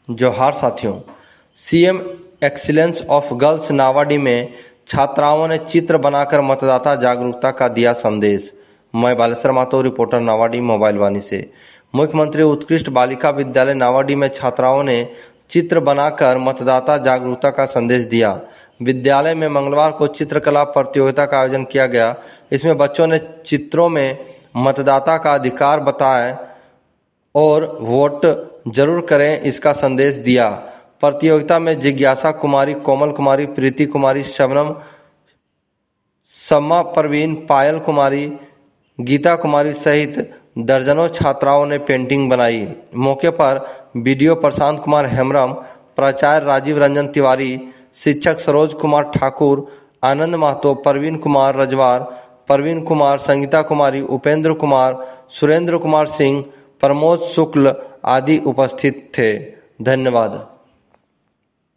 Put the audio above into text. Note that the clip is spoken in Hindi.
जोहार साथियों। CM excellence of girls Nawadih में छात्राओं ने चित्र बनाकर मतदाता जागरूकता का दिया संदेश। मैं बालेश्वर मातो, रिपोर्टर नावाडी मोबाइल वाणी से। मुख्यमंत्री उत्कृष्ट बालिका विद्यालय नावाडी में छात्राओं ने चित्र बनाकर मतदाता जागरूकता का संदेश दिया। विद्यालय में मंगलवार को चित्रकला प्रतियोगिता का आयोजन किया गया। इसमें बच्चों ने चित्रों में मतदाता का अधिकार बताएं और वोट जरूर करें, इसका संदेश दिया। प्रतियोगिता में जिज्ञासा कुमारी, कोमल कुमारी, प्रीति कुमारी, शबनम, सम्मा परवीन, पायल कुमारी, गीता कुमारी सहित दर्जनों छात्राओं ने पेंटिंग बनाई। मौके पर बीडीओ प्रशांत कुमार हेम्ब्रम, प्राचार्य राजीव रंजन तिवारी, शिक्षक सरोज कुमार ठाकुर, आनंद महतो, परवीन कुमार रजवार, परवीन कुमार, संगीता कुमारी, उपेंद्र कुमार, सुरेंद्र कुमार सिंह, प्रमोद शुक्ल आदि उपस्थित थे। धन्यवाद।